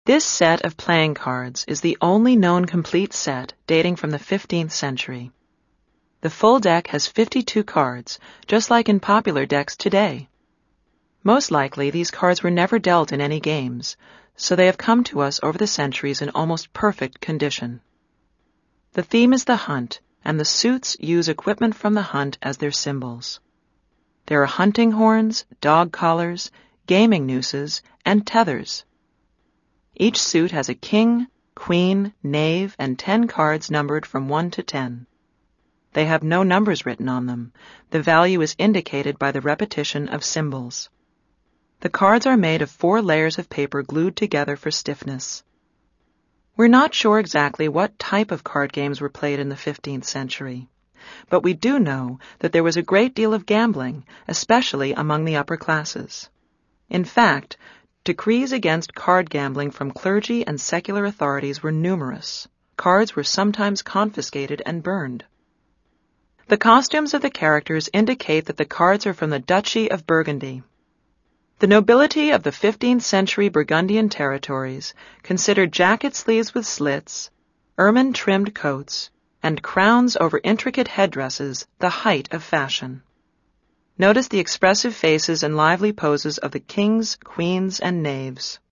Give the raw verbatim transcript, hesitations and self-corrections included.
This set of playing cards is the only known complete set dating from the fifteenth century. The full deck has fifty-two cards, just like in popular decks today. Most likely, these cards were never dealt in any games, so they have come to us over the centuries in almost perfect condition. The theme is the hunt, and the suits use equipment from the hunt as their symbols. There are hunting horns, dog collars, gaming nooses, and tethers. Each suit has a king, queen, knave, and ten cards numbered from one to ten. They have no numbers written on them. The value is indicated by the repetition of symbols. The cards are made of four layers of paper glued together for stiffness. We're not sure exactly what type of card games were played in the fifteenth century, but we do know that there was a great deal of gambling, especially among the upper classes. In fact, decrees against card gambling from clergy and secular authorities were numerous. Cards were sometimes confiscated and burned. The costumes of the characters indicate that the cards are from the Duchy of Burgundy. The nobility of the fifteenth century Burgundian territories considered jacket sleeves with slits, ermine-trimmed coats, and crowns over intricate headdresses the height of fashion. Notice the expressive faces and lively poses of the kings, queens, and knaves.